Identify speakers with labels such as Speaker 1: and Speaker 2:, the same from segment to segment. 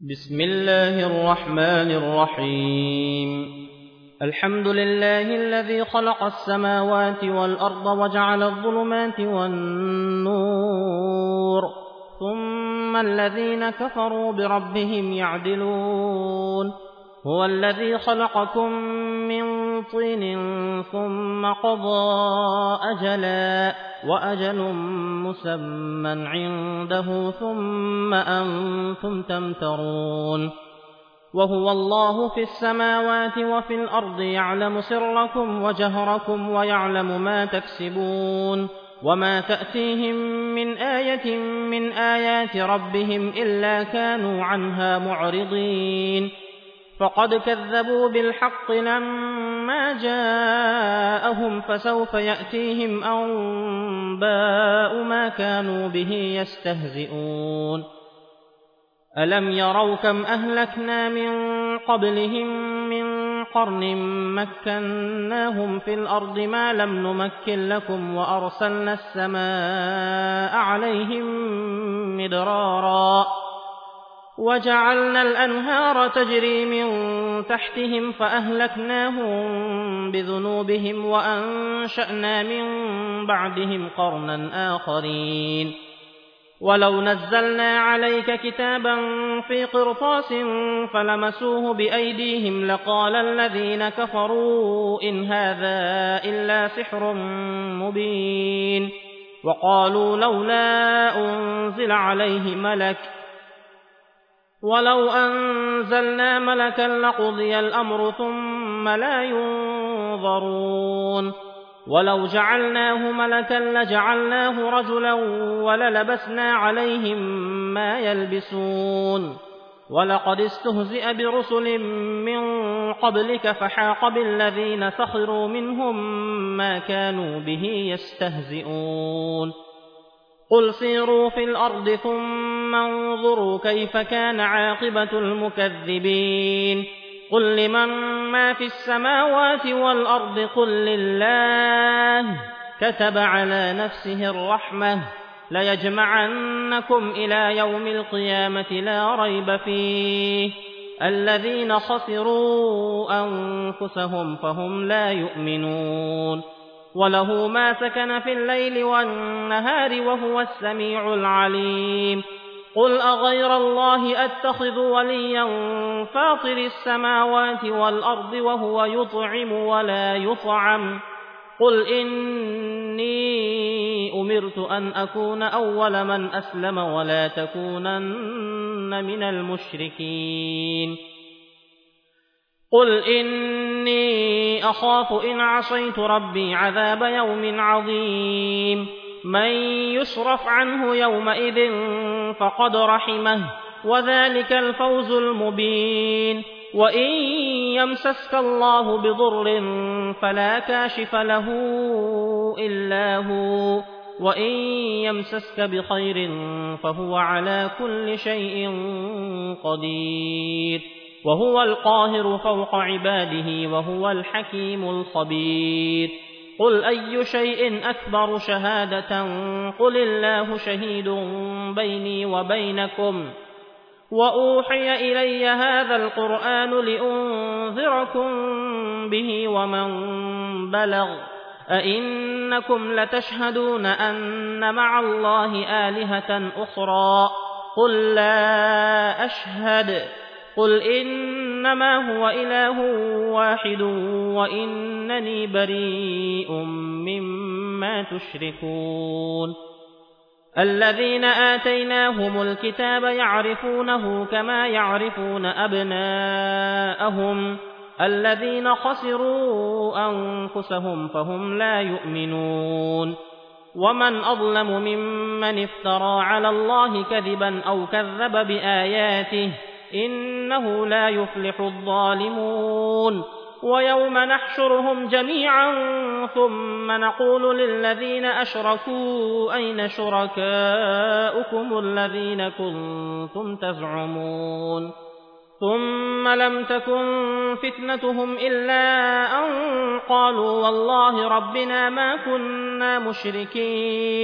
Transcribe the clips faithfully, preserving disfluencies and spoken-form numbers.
Speaker 1: بسم الله الرحمن الرحيم الحمد لله الذي خلق السماوات والأرض وجعل الظلمات والنور ثم الذين كفروا بربهم يعدلون هو الذي خلقكم من طين ثم قضى أجلا وأجل مسمى عنده ثم أنتم تمترون وهو الله في السماوات وفي الأرض يعلم سركم وجهركم ويعلم ما تكسبون وما تأتيهم من آية من آيات ربهم إلا كانوا عنها معرضين فقد كذبوا بالحق لما جاءهم فسوف يأتيهم أنباء ما كانوا به يستهزئون ألم يروا كم أهلكنا من قبلهم من قرن مكناهم في الأرض ما لم نمكن لكم وأرسلنا السماء عليهم مدرارا وجعلنا الأنهار تجري من تحتهم فأهلكناهم بذنوبهم وأنشأنا من بعدهم قرنا آخرين ولو نزلنا عليك كتابا في قرطاس فلمسوه بأيديهم لقال الذين كفروا إن هذا إلا سحر مبين وقالوا لولا أنزل عليه ملك ولو أنزلنا ملكا لقضي الأمر ثم لا ينظرون ولو جعلناه ملكا لجعلناه رجلا وللبسنا عليهم ما يلبسون ولقد استهزئ برسل من قبلك فحاق بالذين سخروا منهم ما كانوا به يستهزئون قل سيروا في الأرض ثم انظروا كيف كان عاقبة المكذبين قل لمن ما في السماوات والأرض قل لله كتب على نفسه الرحمة ليجمعنكم إلى يوم القيامة لا ريب فيه الذين خسروا أنفسهم فهم لا يؤمنون وله ما سكن في الليل والنهار وهو السميع العليم قل أغير الله أتخذ وليا فاطر السماوات والأرض وهو يطعم ولا يطعم قل إني أمرت أن أكون أول من أسلم ولا تكونن من المشركين قل إني أخاف إن عصيت ربي عذاب يوم عظيم من يصرف عنه يومئذ فقد رحمه وذلك الفوز المبين وإن يمسسك الله بضر فلا كاشف له إلا هو وإن يمسسك بخير فهو على كل شيء قدير وهو القاهر فوق عباده وهو الحكيم الخبير قل أي شيء أكبر شهادة قل الله شهيد بيني وبينكم وأوحي إلي هذا القرآن لأنذركم به ومن بلغ أئنكم لتشهدون أن مع الله آلهة أخرى قل لا أشهد قل إنما هو إله واحد وإنني بريء مما تشركون الذين آتيناهم الكتاب يعرفونه كما يعرفون أبناءهم الذين خسروا أنفسهم فهم لا يؤمنون ومن أظلم ممن افترى على الله كذبا أو كذب بآياته إنه لا يفلح الظالمون ويوم نحشرهم جميعا ثم نقول للذين أشركوا أين شركاؤكم الذين كنتم تزعمون ثم لم تكن فتنتهم إلا أن قالوا والله ربنا ما كنا مشركين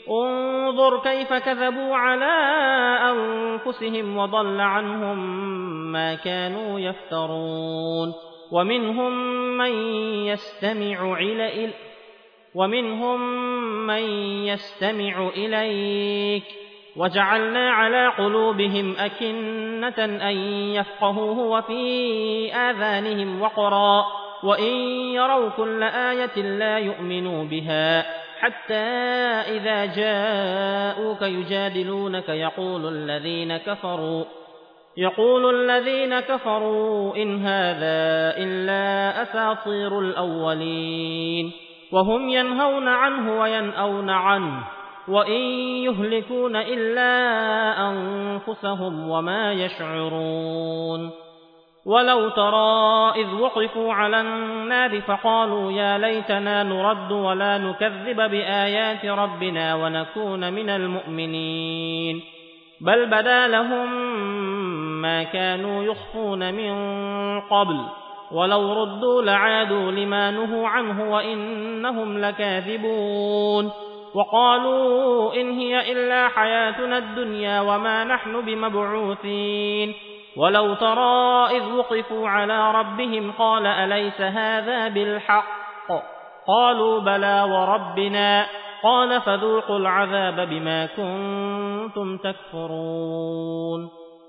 Speaker 1: انظر كيف كذبوا على أنفسهم وضل عنهم ما كانوا يفترون ومنهم من يستمع إلى ومنهم من يستمع إليك وجعلنا على قلوبهم أكنة أن يفقهوه وفي آذانهم وقرا وإن يروا كل آية لا يؤمنوا بها حتى إذا جاءوك يجادلونك يقول الذين كفروا يقول الذين كفروا إن هذا إلا أساطير الأولين وهم ينهون عنه وينأون عنه وإن يهلكون إلا أنفسهم وما يشعرون ولو ترى إذ وقفوا على النار فقالوا يا ليتنا نرد ولا نكذب بآيات ربنا ونكون من المؤمنين بل بدا لهم ما كانوا يخفون من قبل ولو ردوا لعادوا لما نهوا عنه وإنهم لكاذبون وقالوا إن هي إلا حياتنا الدنيا وما نحن بمبعوثين ولو ترى إذ وقفوا على ربهم قال أليس هذا بالحق قالوا بلى وربنا قال فذوقوا العذاب بما كنتم تكفرون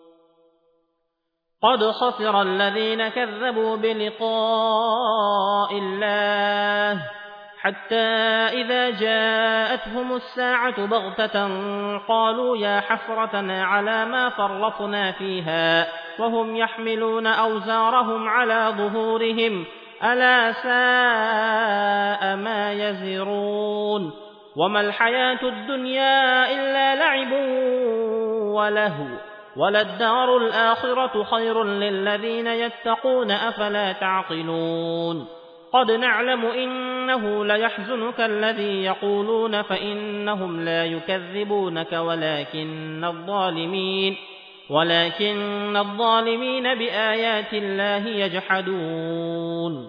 Speaker 1: قد خسر الذين كذبوا بلقاء الله حتى إذا جاءتهم الساعة بغتة قالوا يا حسرتنا على ما فرطنا فيها وهم يحملون أوزارهم على ظهورهم ألا ساء ما يزرون وما الحياة الدنيا إلا لعب ولهو وللدار الآخرة خير للذين يتقون أفلا تعقلون قد نعلم إنه ليحزنك الذي يقولون فإنهم لا يكذبونك ولكن الظالمين ولكن الظالمين بآيات الله يجحدون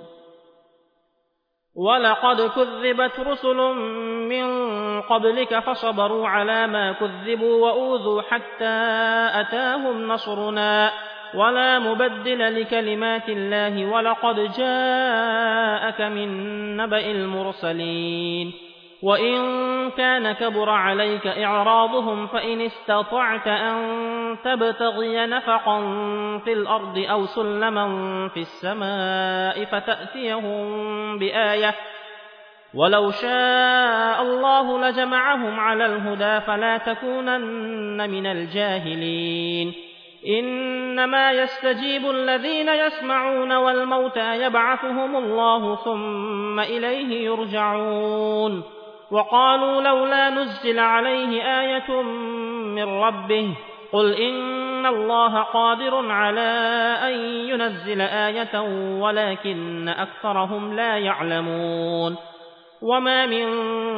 Speaker 1: ولقد كذبت رسل من قبلك فصبروا على ما كذبوا وأوذوا حتى أتاهم نصرنا ولا مبدل لكلمات الله ولقد جاءك من نبأ المرسلين وإن كان كبر عليك إعراضهم فإن استطعت أن تبتغي نفقا في الأرض أو سلما في السماء فتأتيهم بآية ولو شاء الله لجمعهم على الهدى فلا تكونن من الجاهلين إنما يستجيب الذين يسمعون والموتى يبعثهم الله ثم إليه يرجعون وقالوا لولا نزل عليه آية من ربه قل إن الله قادر على أن ينزل آية ولكن أكثرهم لا يعلمون وما من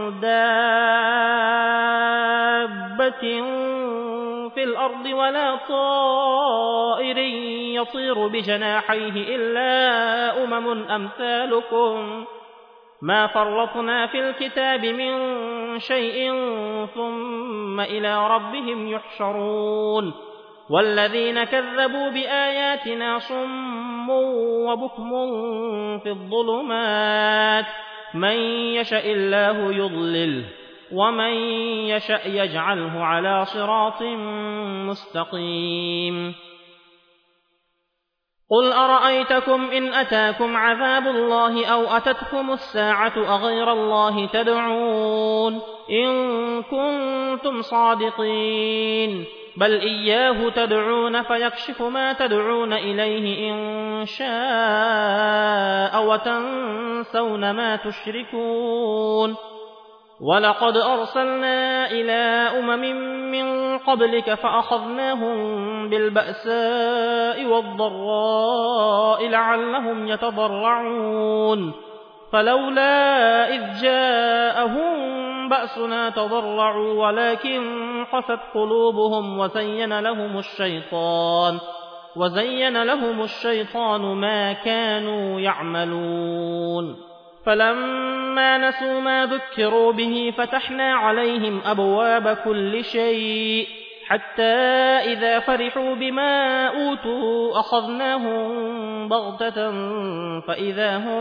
Speaker 1: دابة في الأرض ولا طائر يطير بجناحيه إلا أمم أمثالكم ما فرطنا في الكتاب من شيء ثم إلى ربهم يحشرون والذين كذبوا بآياتنا صم وبكم في الظلمات من يشاء الله يضلله ومن يشأ يجعله على صراط مستقيم قل أرأيتكم إن أتاكم عذاب الله أو أتتكم الساعة أغير الله تدعون إن كنتم صادقين بل إياه تدعون فيكشف ما تدعون إليه إن شاء وتنسون ما تشركون ولقد أرسلنا إلى أمم من قبلك فأخذناهم بالبأساء والضراء لعلهم يتضرعون فلولا إذ جاءهم بأسنا تضرعوا ولكن قست قلوبهم وزين لهم الشيطان وزين لهم الشيطان ما كانوا يعملون فلما نسوا ما ذكروا به فتحنا عليهم أبواب كل شيء حتى إذا فرحوا بما أوتوا أخذناهم بغتة فإذا هم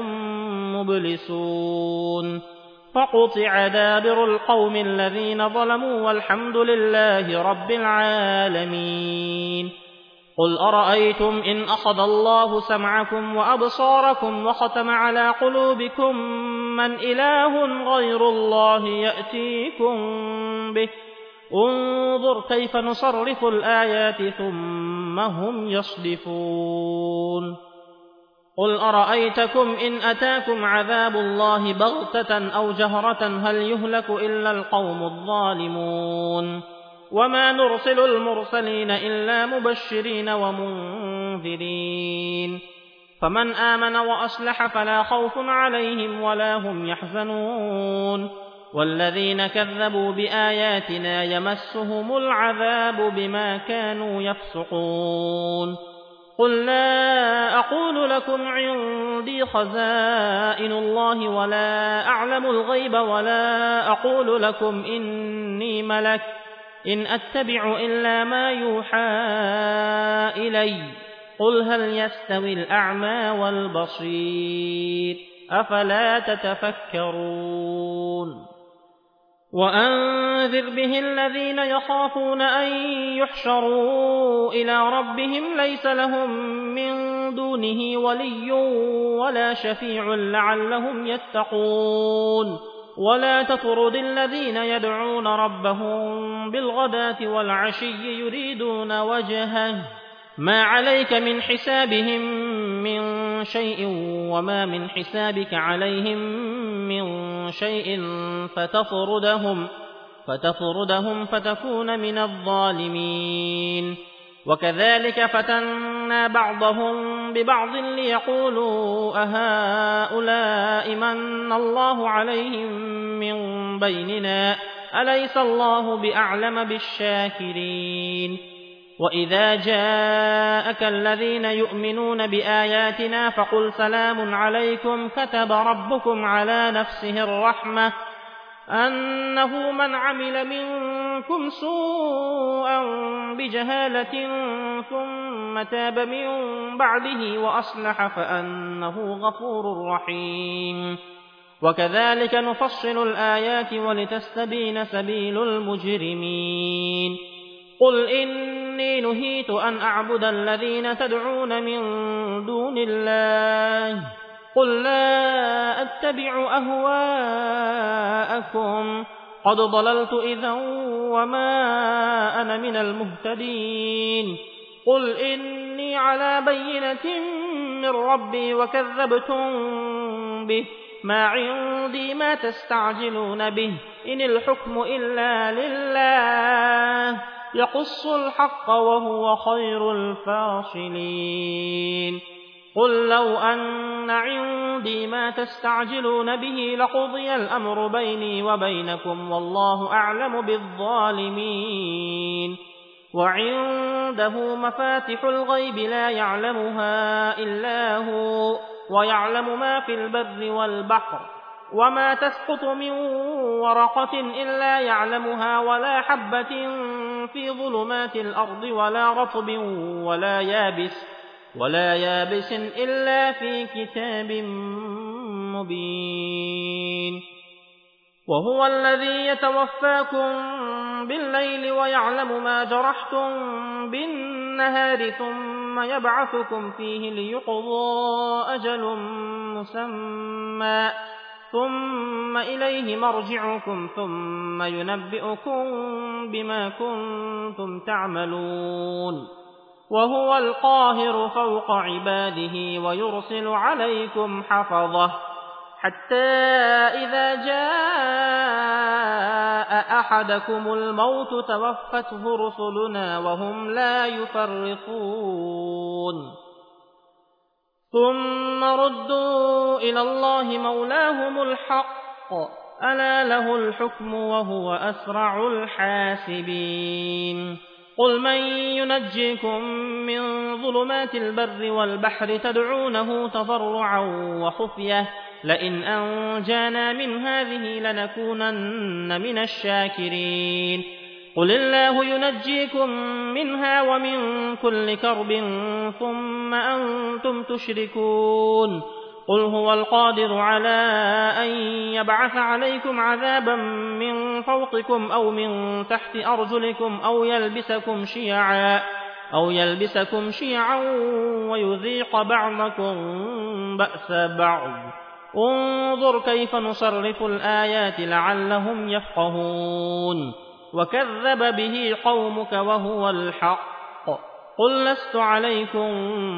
Speaker 1: مبلسون فقطع دابر القوم الذين ظلموا والحمد لله رب العالمين. قل أرأيتم إن أخذ الله سمعكم وأبصاركم وختم على قلوبكم من إله غير الله يأتيكم به انظر كيف نصرف الآيات ثم هم يصدفون. قل أرأيتكم إن أتاكم عذاب الله بغتة أو جهرة هل يهلك إلا القوم الظالمون وما نرسل المرسلين إلا مبشرين ومنذرين فمن آمن وأصلح فلا خوف عليهم ولا هم يحزنون والذين كذبوا بآياتنا يمسهم العذاب بما كانوا يفسقون. قل لا أقول لكم عندي خزائن الله ولا أعلم الغيب ولا أقول لكم إني ملك إن أتبع إلا ما يوحى إلي قل هل يستوي الأعمى والبصير أفلا تتفكرون. وأنذر به الذين يخافون أن يحشروا إلى ربهم ليس لهم من دونه ولي ولا شفيع لعلهم يتقون ولا تطرد الذين يدعون ربهم بالغداة والعشي يريدون وجهه ما عليك من حسابهم من شيء وما من حسابك عليهم من شيء فتطردهم فتطردهم فتكون من الظالمين. وكذلك فتنا بعضهم ببعض ليقولوا أهؤلاء من الله عليهم من بيننا أليس الله بأعلم بالشاكرين. وإذا جاءك الذين يؤمنون بآياتنا فقل سلام عليكم كتب ربكم على نفسه الرحمة أنه من عمل منكم سوءا بجهالة ثم تاب من بعده وأصلح فأنه غفور رحيم. وكذلك نفصل الآيات ولتستبين سبيل المجرمين. قل إني نهيت أن أعبد الذين تدعون من دون الله قل لا أتبع أهواءكم قد ضللت إذا وما أنا من المهتدين. قل إني على بينة من ربي وكذبتم به ما عندي ما تستعجلون به إن الحكم إلا لله يقص الحق وهو خير الفاصلين. قل لو أن عندي ما تستعجلون به لقضي الأمر بيني وبينكم والله أعلم بالظالمين. وعنده مفاتح الغيب لا يعلمها إلا هو ويعلم ما في البر والبحر وما تسقط من ورقة إلا يعلمها ولا حبة في ظلمات الأرض ولا رطب ولا يابس ولا يابس إلا في كتاب مبين. وهو الذي يتوفاكم بالليل ويعلم ما جرحتم بالنهار ثم يبعثكم فيه ليقضى أجل مسمى ثم إليه مرجعكم ثم ينبئكم بما كنتم تعملون. وهو القاهر فوق عباده ويرسل عليكم حفظه حتى إذا جاء أحدكم الموت توفته رسلنا وهم لا يفرطون ثم ردوا إلى الله مولاهم الحق ألا له الحكم وهو أسرع الحاسبين. قل من ينجيكم من ظلمات البر والبحر تدعونه تضرعا وخفية لئن أنجانا من هذه لنكونن من الشاكرين قل الله ينجيكم منها ومن كل كرب ثم أنتم تشركون قل هو القادر على أن يبعث عليكم عذابا من فوقكم أو من تحت أرجلكم أو يلبسكم شيعا أو يلبسكم شيعا ويذيق بعضكم بأس بعض انظر كيف نصرف الآيات لعلهم يفقهون وكذب به قومك وهو الحق قل لست عليكم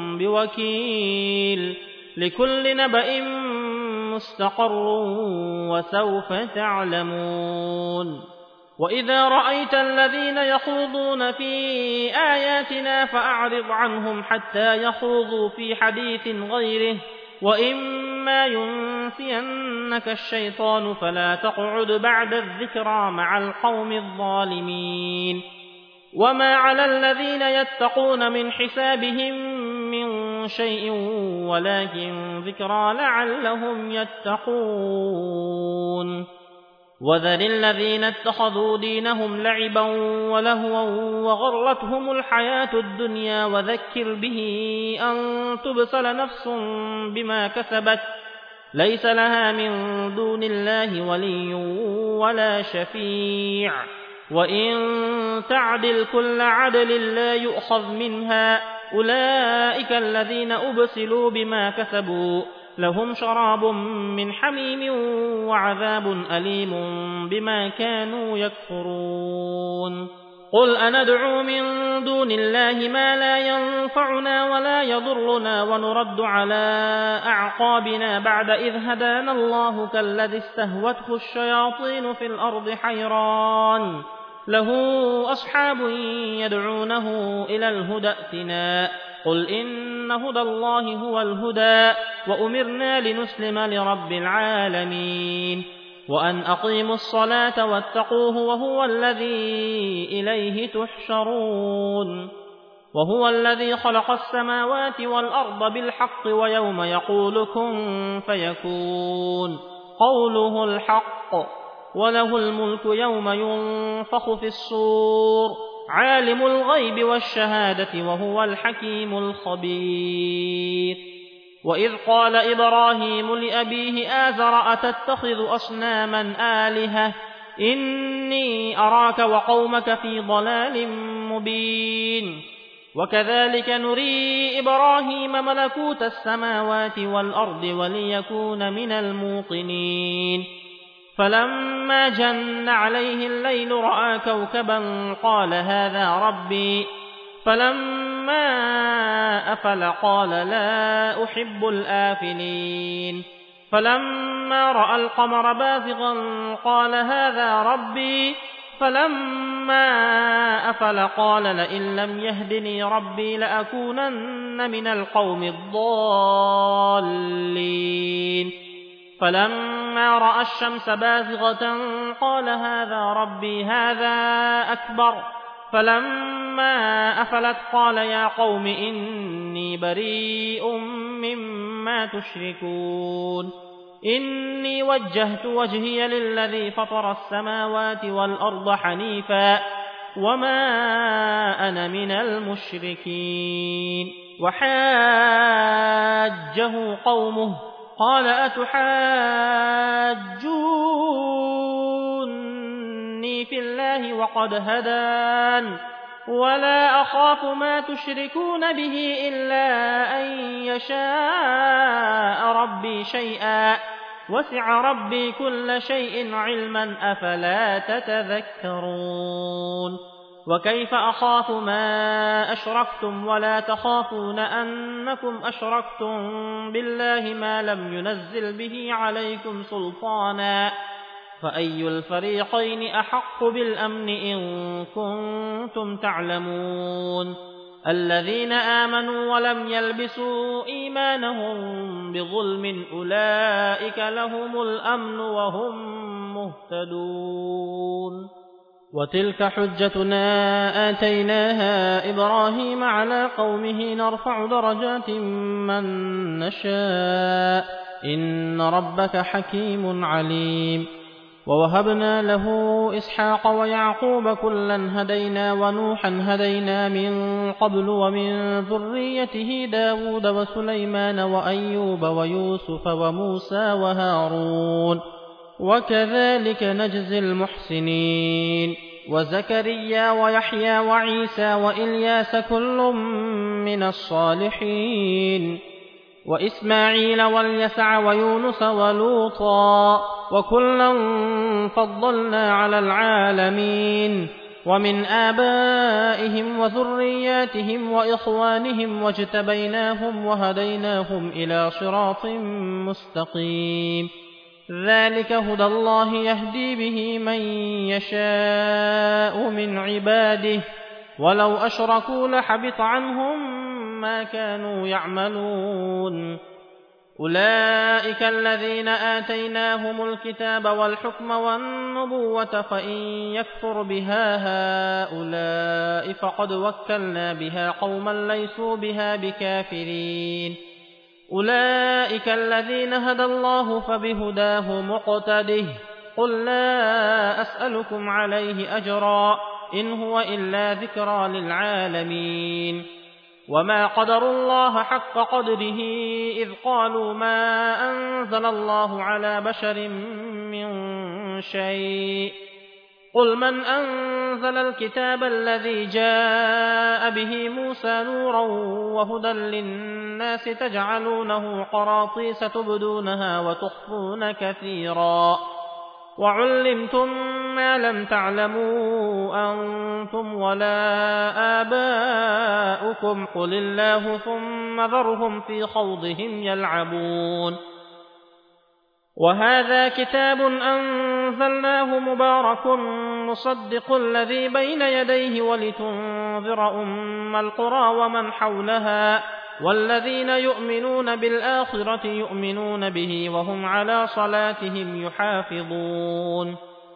Speaker 1: بوكيل لكل نبأ مستقر وسوف تعلمون وإذا رأيت الذين يخوضون في آياتنا فأعرض عنهم حتى يخوضوا في حديث غيره وإما ينسينك الشيطان فلا تقعد بعد الذكرى مع القوم الظالمين وما على الذين يتقون من حسابهم من شيء ولكن ذكرى لعلهم يتقون وذر الذين اتخذوا دينهم لعبا ولهوا وغرتهم الحياة الدنيا وذكر به أن تبصل نفس بما كسبت ليس لها من دون الله ولي ولا شفيع وإن تعدل كل عدل لا يؤخذ منها أولئك الذين أبسلوا بما كسبوا لهم شراب من حميم وعذاب أليم بما كانوا يكفرون قل أندعو من دون الله ما لا ينفعنا ولا يضرنا ونرد على أعقابنا بعد إذ هدانا الله كالذي استهوته الشياطين في الأرض حيران له أصحاب يدعونه إلى الهدى ائتنا قل إن هدى الله هو الهدى وأمرنا لنسلم لرب العالمين وأن أقيموا الصلاة واتقوه وهو الذي إليه تحشرون وهو الذي خلق السماوات والأرض بالحق ويوم يقول كن فيكون قوله الحق وله الملك يوم ينفخ في الصور عالم الغيب والشهادة وهو الحكيم الخبير وإذ قال إبراهيم لأبيه آزر أتتخذ أصناما آلهة إني أراك وقومك في ضلال مبين وكذلك نري إبراهيم ملكوت السماوات والأرض وليكون من الموقنين فلما جن عليه الليل رأى كوكبا قال هذا ربي فلما أفل قال لا أحب الآفلين فلما رأى القمر بازغا قال هذا ربي فلما أفل قال لئن لم يهدني ربي لأكونن من القوم الضالين فلما رأى الشمس بازغة قال هذا ربي هذا أكبر فلما أفلت قال يا قوم إني بريء مما تشركون إني وجهت وجهي للذي فطر السماوات والأرض حنيفا وما أنا من المشركين وحاجه قومه قال أتحاجوني في الله وقد هدان ولا أخاف ما تشركون به إلا أن يشاء ربي شيئا وسع ربي كل شيء علما أفلا تتذكرون وكيف أخاف ما أشركتم ولا تخافون أنكم أشركتم بالله ما لم ينزل به عليكم سلطانا فأي الفريقين أحق بالأمن إن كنتم تعلمون الذين آمنوا ولم يلبسوا إيمانهم بظلم أولئك لهم الأمن وهم مهتدون وتلك حجتنا آتيناها إبراهيم على قومه نرفع درجات من نشاء إن ربك حكيم عليم. ووهبنا له إسحاق ويعقوب كلا هدينا ونوحا هدينا من قبل ومن ذريته داود وسليمان وأيوب ويوسف وموسى وهارون وكذلك نجزي المحسنين. وزكريا ويحيى وعيسى وإلياس كل من الصالحين. وإسماعيل واليسع ويونس ولوطا وكلا فضلنا على العالمين. ومن آبائهم وذرياتهم وإخوانهم واجتبيناهم وهديناهم إلى صراط مستقيم. ذلك هدى الله يهدي به من يشاء من عباده ولو أشركوا لحبط عنهم ما كانوا يعملون. أولئك الذين آتيناهم الكتاب والحكم والنبوة فإن يكفر بها هؤلاء فقد وكلنا بها قوما ليسوا بها بكافرين. أولئك الذين هدى الله فبهداه مقتده. قل لا أسألكم عليه أجرا إن هو إلا ذكرى للعالمين. وما قدروا الله حق قدره إذ قالوا ما أنزل الله على بشر من شيء. قل من أنزل الكتاب الذي جاء به موسى نورا وهدى للناس تجعلونه قراطيس تبدونها وتخفون كثيرا وعلمتم ما لم تعلموا أنتم ولا آباؤكم قل الله ثم ذرهم في خوضهم يلعبون. وهذا كتاب أنزلناه مبارك مصدق الذي بين يديه ولتنذر أم القرى ومن حولها والذين يؤمنون بالآخرة يؤمنون به وهم على صلاتهم يحافظون.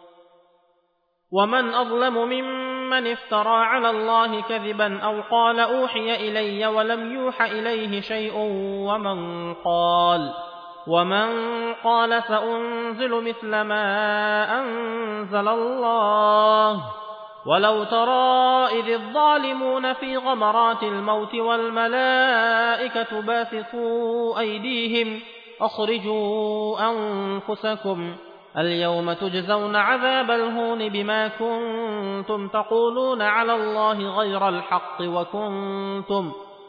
Speaker 1: ومن أظلم ممن افترى على الله كذبا أو قال أوحي إلي ولم يوح إليه شيء ومن قال ومن قال سأنزل مثل ما أنزل الله. ولو ترى إذ الظالمون في غمرات الموت والملائكة باسطوا أيديهم أخرجوا أنفسكم اليوم تجزون عذاب الهون بما كنتم تقولون على الله غير الحق وكنتم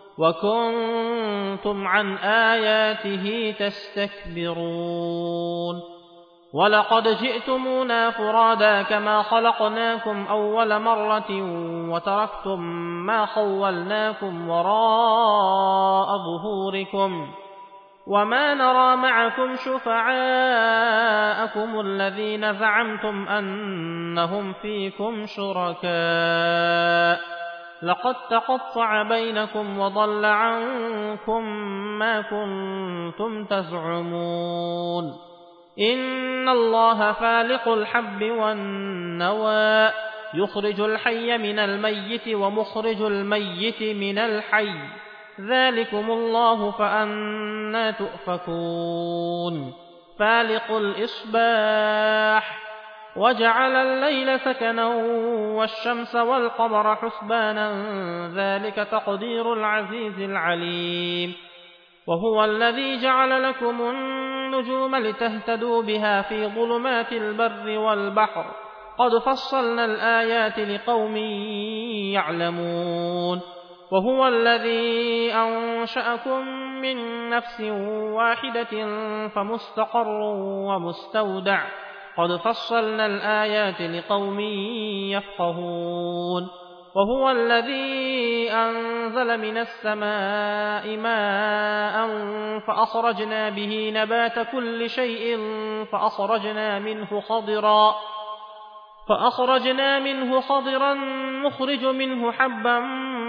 Speaker 1: وكنتم عن آياته تستكبرون. ولقد جئتمونا فرادا كما خلقناكم أول مرة وتركتم ما خولناكم وراء ظهوركم وما نرى معكم شفعاءكم الذين زعمتم أنهم فيكم شركاء لقد تقطع بينكم وضل عنكم ما كنتم تزعمون. إن الله فالق الحب والنوى يخرج الحي من الميت ومخرج الميت من الحي ذلكم الله فأنى تؤفكون. فالق الإصباح وجعل الليل سكنا والشمس والقمر حسبانا ذلك تقدير العزيز العليم. وهو الذي جعل لكم النجوم لتهتدوا بها في ظلمات البر والبحر قد فصلنا الآيات لقوم يعلمون. وهو الذي أنشأكم من نفس واحدة فمستقر ومستودع قد فصلنا الآيات لقوم يفقهون. وهو الذي أنزل من السماء ماء فأخرجنا به نبات كل شيء فأخرجنا منه خضرا فأخرجنا منه خضرا نخرج منه حبا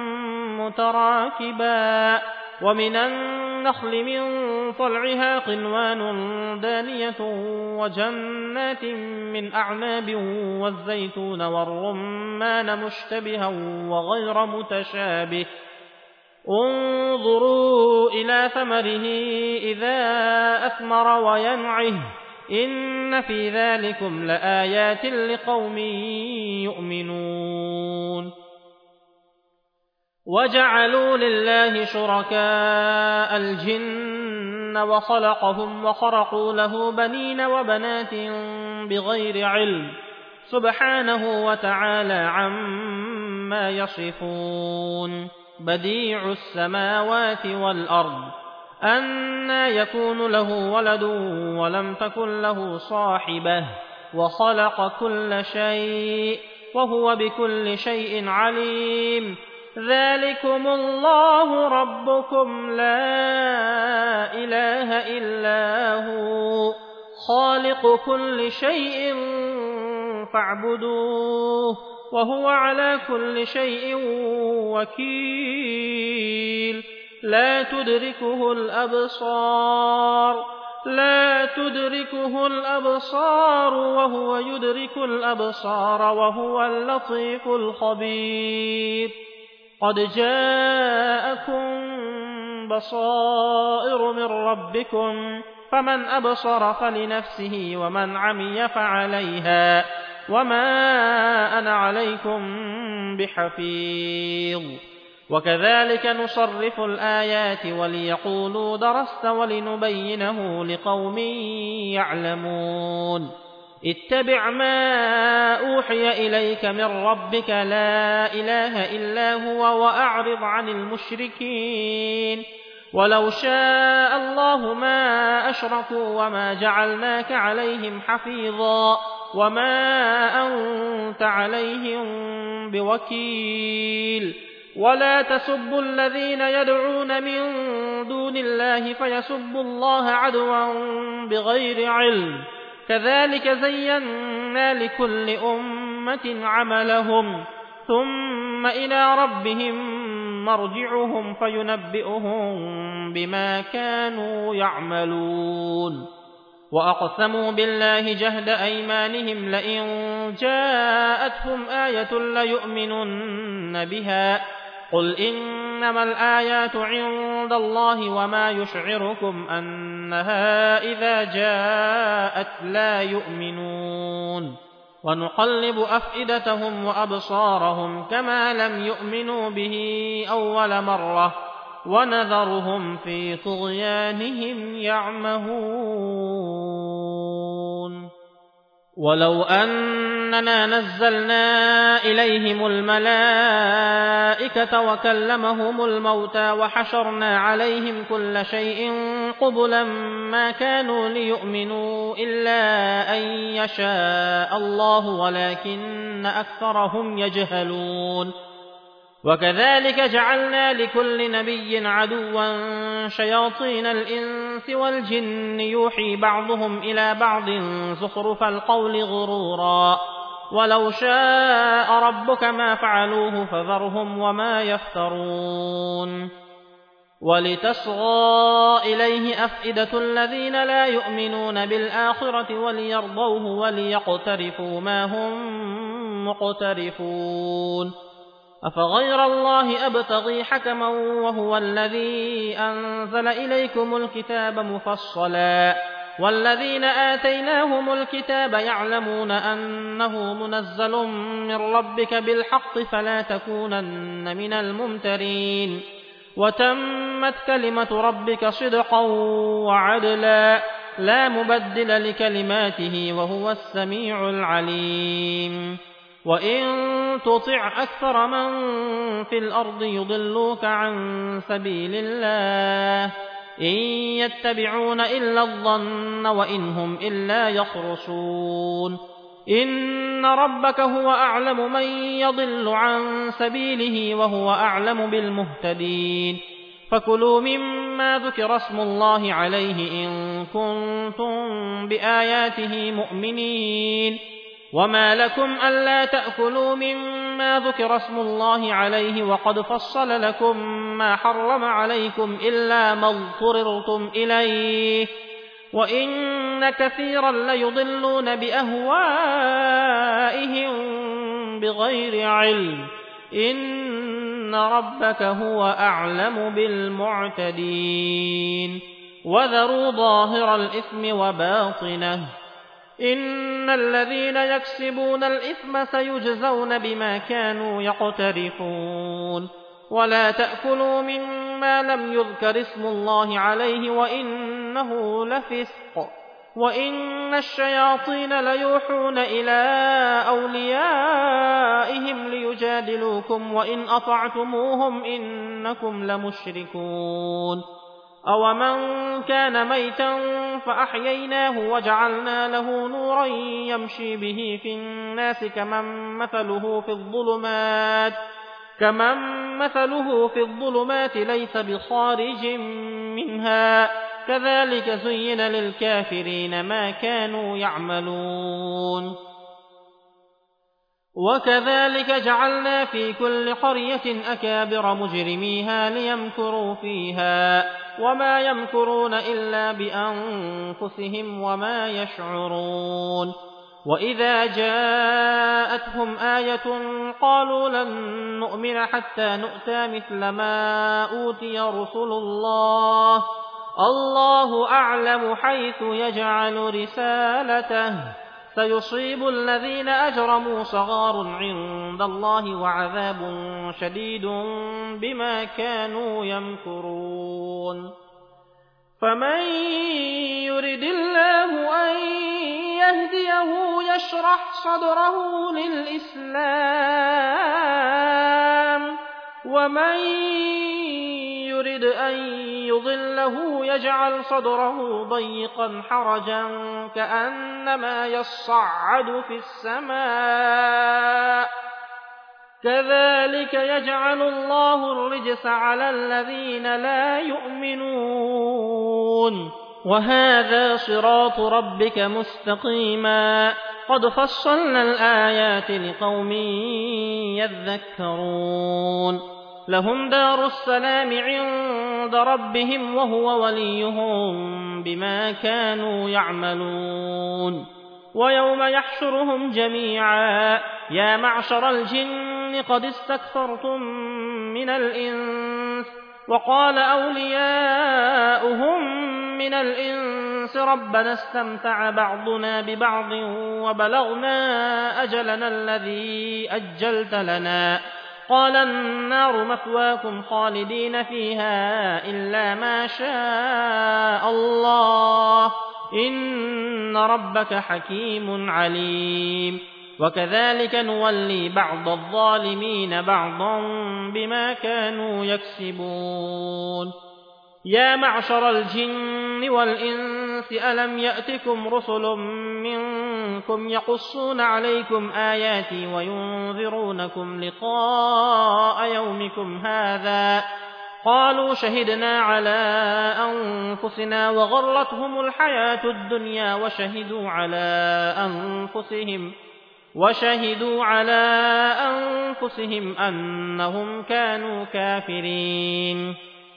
Speaker 1: متراكبا ومن النخل من طلعها قنوان دانية وجنات من أعناب والزيتون والرمان مشتبها وغير متشابه انظروا إلى ثمره إذا أثمر وينعه إن في ذلكم لآيات لقوم يؤمنون وجعلوا لله شركاء الجن وخلقهم وخرقوا له بنين وبنات بغير علم سبحانه وتعالى عما يصفون بديع السماوات والأرض أنى يكون له ولد ولم تكن له صاحبة وخلق كل شيء وهو بكل شيء عليم ذلكم الله ربكم لا إله إلا هو خالق كل شيء فاعبدوه وهو على كل شيء وكيل لا تدركه الأبصار لا تدركه الأبصار وهو يدرك الأبصار وهو اللطيف الخبير قد جاءكم بصائر من ربكم فمن أبصر فلنفسه ومن عمي فعليها وما أنا عليكم بحفيظ وكذلك نصرف الآيات وليقولوا درست ولنبينه لقوم يعلمون اتبع ما أوحي إليك من ربك لا إله إلا هو وأعرض عن المشركين ولو شاء الله ما أشركوا وما جعلناك عليهم حفيظا وما أنت عليهم بوكيل ولا تسبوا الذين يدعون من دون الله فيسبوا الله عدوا بغير علم كذلك زينا لكل أمة عملهم ثم إلى ربهم مرجعهم فينبئهم بما كانوا يعملون وأقسموا بالله جهد أيمانهم لئن جاءتهم آية ليؤمنن بها قل إنما الآيات عند الله وما يشعركم أنها إذا جاءت لا يؤمنون ونقلب أفئدتهم وأبصارهم كما لم يؤمنوا به أول مرة ونذرهم في طغيانهم يعمهون ولو أننا نزلنا إليهم الملائكة وكلمهم الموتى وحشرنا عليهم كل شيء قبلا ما كانوا ليؤمنوا إلا أن يشاء الله ولكن أكثرهم يجهلون وكذلك جعلنا لكل نبي عدوا شياطين الإنس والجن يوحي بعضهم إلى بعض زخرف القول غرورا ولو شاء ربك ما فعلوه فذرهم وما يفترون ولتصغى إليه أفئدة الذين لا يؤمنون بالآخرة وليرضوه وليقترفوا ما هم مقترفون أفغير الله أبتغي حكما وهو الذي أنزل إليكم الكتاب مفصلا والذين آتيناهم الكتاب يعلمون أنه منزل من ربك بالحق فلا تكونن من الممترين وتمت كلمة ربك صدقا وعدلا لا مبدل لكلماته وهو السميع العليم وإن تطع أكثر من في الأرض يضلوك عن سبيل الله إن يتبعون إلا الظن وإن هم إلا يخرصون إن ربك هو أعلم من يضل عن سبيله وهو أعلم بالمهتدين فكلوا مما ذكر اسم الله عليه إن كنتم بآياته مؤمنين وما لكم ألا تأكلوا مما ذكر اسم الله عليه وقد فصل لكم ما حرم عليكم إلا ما اضطررتم إليه وإن كثيرا ليضلون بأهوائهم بغير علم إن إن ربك هو أعلم بالمعتدين وذروا ظاهر الإثم وباطنه إن الذين يكسبون الإثم سيجزون بما كانوا يقترفون ولا تأكلوا مما لم يذكر اسم الله عليه وإنه لفسق وإن الشياطين ليوحون إلى أوليائهم ليجادلوكم وإن أطعتموهم إنكم لمشركون أومن كان ميتا فأحييناه وجعلنا له نورا يمشي به في الناس كمن مثله في الظلمات كمن مثله في الظلمات ليس بخارج منها كذلك زين للكافرين ما كانوا يعملون وكذلك جعلنا في كل قرية أكابر مجرميها ليمكروا فيها وما يمكرون إلا بأنفسهم وما يشعرون وإذا جاءتهم آية قالوا لن نؤمن حتى نؤتى مثل ما أوتي رسل الله الله أعلم حيث يجعل رسالته سيصيب الذين أجرموا صغار عند الله وعذاب شديد بما كانوا يمكرون فمن يرد الله أن يهديه يشرح صدره للإسلام ومن يرد أن يضله يجعل صدره ضيقا حرجا كأنما يصعد في السماء كذلك يجعل الله الرجس على الذين لا يؤمنون وهذا صراط ربك مستقيما قد فصلنا الآيات لقوم يذكرون لهم دار السلام عند ربهم وهو وليهم بما كانوا يعملون ويوم يحشرهم جميعا يا معشر الجن قد استكثرتم من الإنس وقال أولياؤهم من الإنس ربنا استمتع بعضنا ببعض وبلغنا أجلنا الذي أجلت لنا قال النار مثواكم خالدين فيها إلا ما شاء الله إن ربك حكيم عليم وكذلك نولي بعض الظالمين بعضا بما كانوا يكسبون يا معشر الجن والإنس ألم يأتكم رسل منكم يقصون عليكم آياتي وينذرونكم لقاء يومكم هذا قالوا شهدنا على أنفسنا وغرتهم الحياة الدنيا وشهدوا على أنفسهم وشهدوا على أنفسهم أنهم كانوا كافرين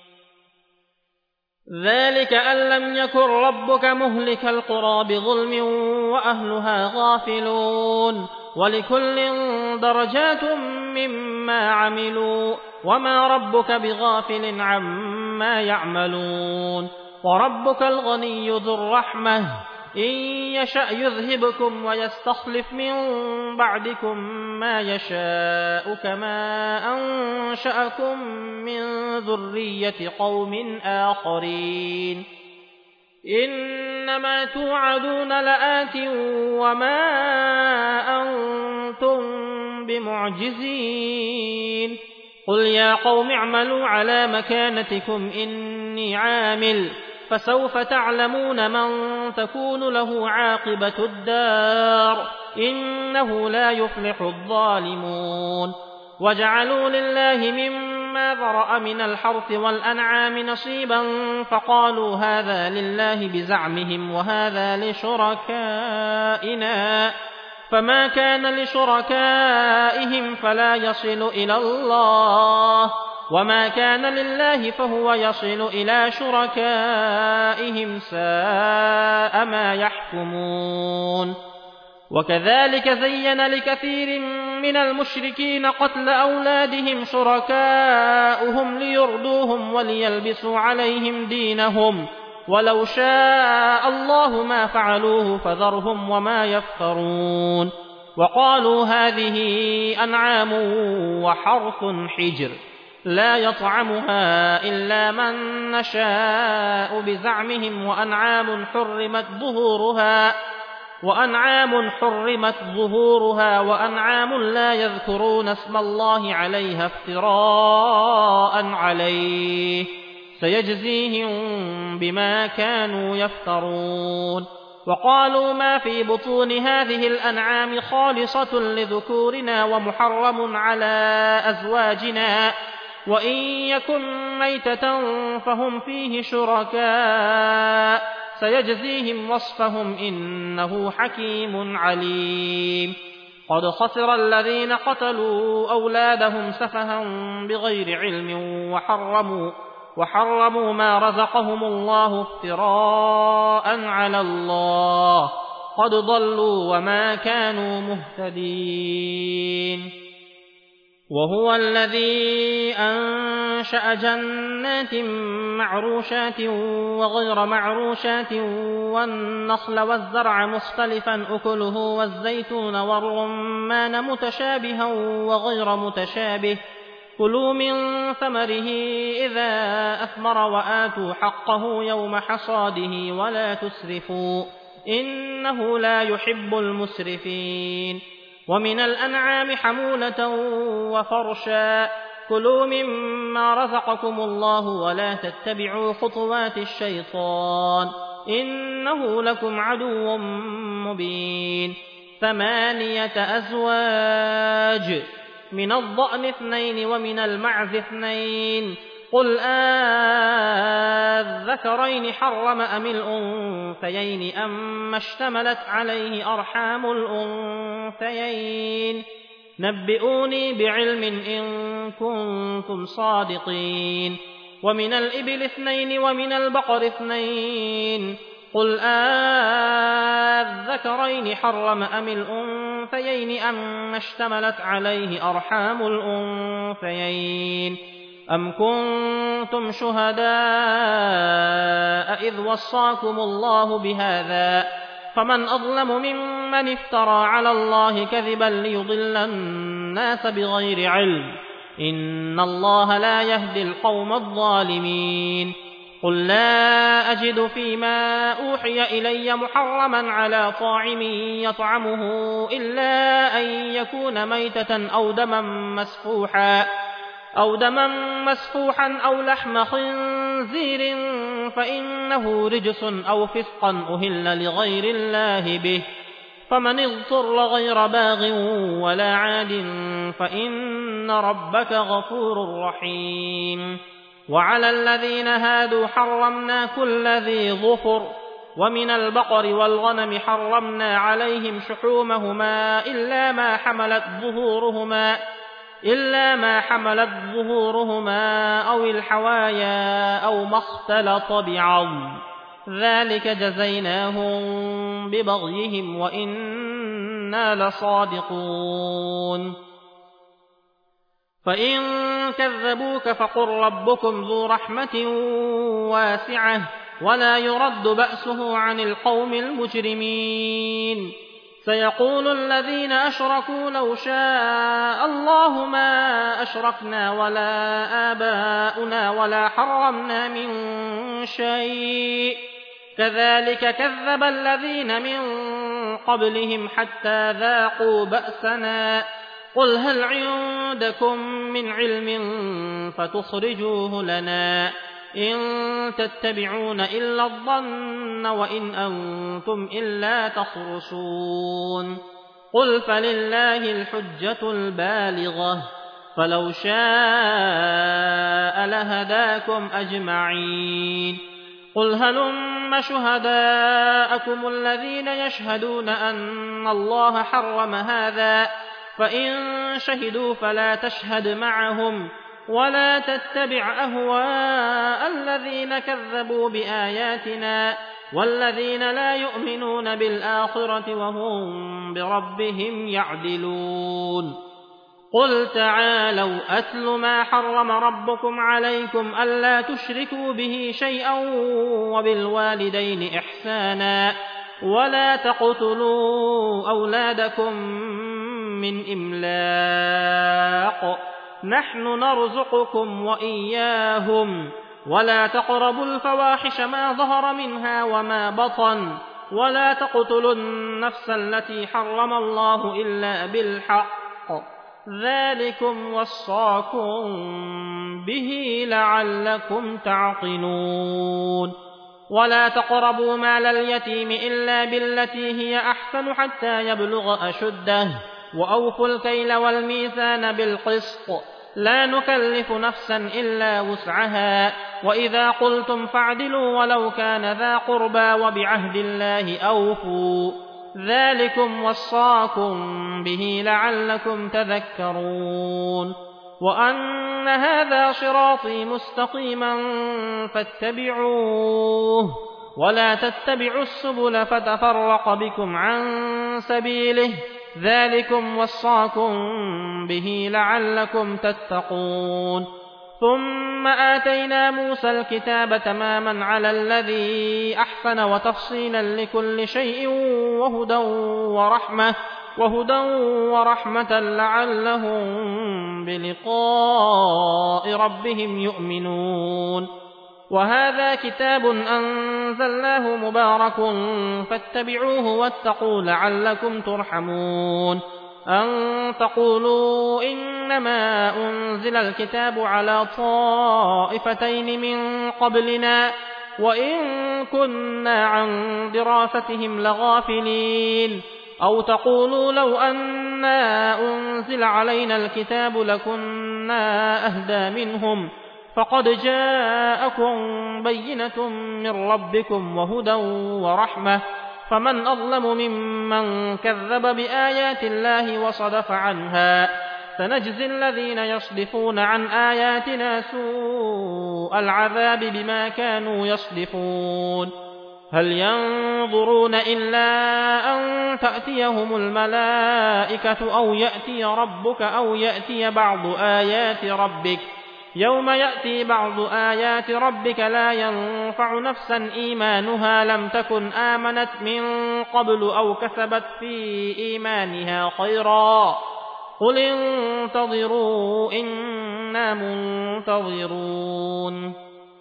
Speaker 1: ذلك أن لم يكن ربك مهلك القرى بظلم وأهلها غافلون ولكل درجات مما عملوا وما ربك بغافل عما يعملون وربك الغني ذو الرحمة إن يشأ يذهبكم ويستخلف من بعدكم ما يشاء كما أنشأكم من ذرية قوم آخرين إنما توعدون لآت وما أنتم بمعجزين قل يا قوم اعملوا على مكانتكم إني عامل فسوف تعلمون من تكون له عاقبة الدار إنه لا يفلح الظالمون وجعلوا لله مما ذرأ من الحرث والأنعام نصيبا فقالوا هذا لله بزعمهم وهذا لشركائنا فما كان لشركائهم فلا يصل إلى الله وما كان لله فهو يصل إلى شركائهم ساء ما يحكمون وكذلك زين لكثير من المشركين قتل أولادهم شركاؤهم ليردوهم وليلبسوا عليهم دينهم ولو شاء الله ما فعلوه فذرهم وما يفترون وقالوا هذه أنعام وحرث حجر لا يطعمها إلا من نشاء بزعمهم وأنعام حرمت ظهورها وأنعام حرمت ظهورها وأنعام لا يذكرون اسم الله عليها افتراء عليه سيجزيهم بما كانوا يفترون وقالوا ما في بطون هذه الأنعام خالصة لذكورنا ومحرم على أزواجنا وإن يكن ميتة فهم فيه شركاء سيجزيهم وصفهم إنه حكيم عليم قد خسر الذين قتلوا أولادهم سفها بغير علم وحرموا وحرموا ما رزقهم الله افتراء على الله قد ضلوا وما كانوا مهتدين وهو الذي أنشأ جنات معروشات وغير معروشات والنخل والزرع مختلفا أكله والزيتون والرمان متشابها وغير متشابه كلوا من ثمره إذا أثمر وآتوا حقه يوم حصاده ولا تسرفوا إنه لا يحب المسرفين ومن الأنعام حمولة وفرشا كلوا مما رزقكم الله ولا تتبعوا خطوات الشيطان إنه لكم عدو مبين ثمانية أزواج من الضأن اثنين ومن المعز اثنين قل آذكرين حرم أم الأنثيين أم اشتملت عليه أرحام الأنثيين نبئوني بعلم إن كنتم صادقين ومن الإبل اثنين ومن البقر اثنين قل آذكرين حرم أم الأنثيين أم اشتملت عليه أرحام الأنثيين أم كنتم شهداء إذ وصاكم الله بهذا فمن أظلم ممن افترى على الله كذبا ليضل الناس بغير علم إن الله لا يهدي القوم الظالمين قل لا أجد فيما أوحي إلي محرما على طاعم يطعمه إلا أن يكون ميتة أو دما مسفوحا أو دما مسفوحا أو لحم خنزير فإنه رجس أو فسقا أهل لغير الله به فمن اضطر غير باغ ولا عاد فإن ربك غفور رحيم وعلى الذين هادوا حرمنا كل ذي ظفر ومن البقر والغنم حرمنا عليهم شحومهما إلا ما حملت ظهورهما إلا ما حملت ظهورهما أو الحوايا أو ما اختلط بعظم ذلك جزيناهم ببغيهم وإنا لصادقون فإن كذبوك فقل ربكم ذو رحمة واسعة ولا يرد بأسه عن القوم المجرمين سيقول الذين أشركوا لو شاء الله ما أشركنا ولا آباؤنا ولا حرمنا من شيء كذلك كذب الذين من قبلهم حتى ذاقوا بأسنا قل هل عندكم من علم فتخرجوه لنا إن تتبعون إلا الظن وإن أنتم إلا تخرصون قل فلله الحجة البالغة فلو شاء لهداكم أجمعين قل هلم شهداءكم الذين يشهدون أن الله حرم هذا فإن شهدوا فلا تشهد معهم ولا تتبع أهواء الذين كذبوا بآياتنا والذين لا يؤمنون بالآخرة وهم بربهم يعدلون قل تعالوا أتل ما حرم ربكم عليكم ألا تشركوا به شيئا وبالوالدين إحسانا ولا تقتلوا أولادكم من إملاق نحن نرزقكم وإياهم ولا تقربوا الفواحش ما ظهر منها وما بطن ولا تقتلوا النفس التي حرم الله إلا بالحق ذلكم وصاكم به لعلكم تعقلون ولا تقربوا مال اليتيم إلا بالتي هي أحسن حتى يبلغ أشده وأوفوا الكيل والميزان بالقسط لا نكلف نفسا إلا وسعها وإذا قلتم فاعدلوا ولو كان ذا قربى وبعهد الله أوفوا ذلكم وصاكم به لعلكم تذكرون وأن هذا صراطي مستقيما فاتبعوه ولا تتبعوا السبل فتفرق بكم عن سبيله ذلكم وصاكم به لعلكم تتقون ثم آتينا موسى الكتاب تماما على الذي أحسن وتفصيلا لكل شيء وهدى ورحمة وهدى ورحمة لعلهم بلقاء ربهم يؤمنون وهذا كتاب أنزلناه مبارك فاتبعوه واتقوا لعلكم ترحمون أن تقولوا إنما أنزل الكتاب على طائفتين من قبلنا وإن كنا عن دراستهم لغافلين أو تقولوا لو أنا أنزل علينا الكتاب لكنا أهدى منهم فقد جاءكم بينة من ربكم وهدى ورحمة فمن أظلم ممن كذب بآيات الله وصدف عنها سنجزي الذين يصدفون عن آياتنا سوء العذاب بما كانوا يصدفون هل ينظرون إلا أن تأتيهم الملائكة أو يأتي ربك أو يأتي بعض آيات ربك يوم يأتي بعض آيات ربك لا ينفع نفسا إيمانها لم تكن آمنت من قبل أو كسبت في إيمانها خيرا قل انتظروا إنا منتظرون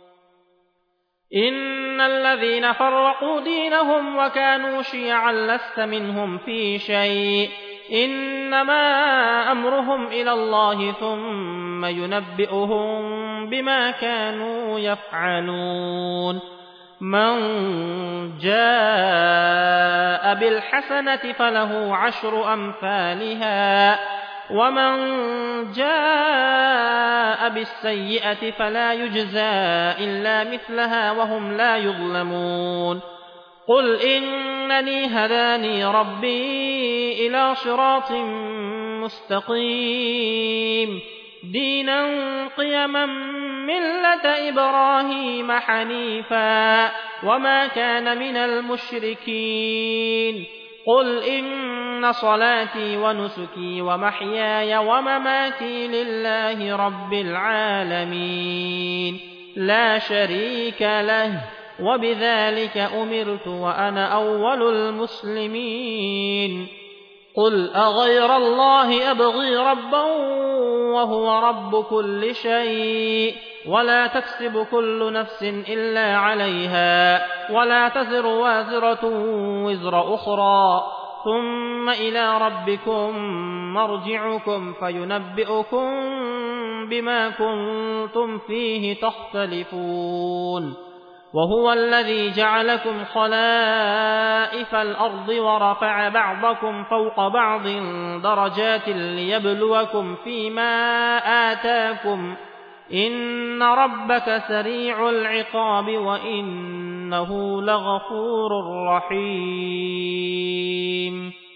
Speaker 1: إن الذين فرقوا دينهم وكانوا شيعا لست منهم في شيء إنما أمرهم إلى الله ثم ينبئهم بما كانوا يفعلون من جاء بالحسنة فله عشر أمثالها ومن جاء بالسيئة فلا يجزى إلا مثلها وهم لا يظلمون قل إنني هداني ربي إلى صراط مستقيم دينا قيما ملة إبراهيم حنيفا وما كان من المشركين قل إن صلاتي ونسكي ومحياي ومماتي لله رب العالمين لا شريك له وبذلك أمرت وأنا أول المسلمين قل أغير الله أبغي ربا وهو رب كل شيء ولا تكسب كل نفس إلا عليها ولا تزر وازرة وزر أخرى ثم إلى ربكم مرجعكم فينبئكم بما كنتم فيه تختلفون وهو الذي جعلكم خلائف الأرض ورفع بعضكم فوق بعض درجات ليبلوكم فيما آتاكم إن ربك سريع العقاب وإنه لغفور رحيم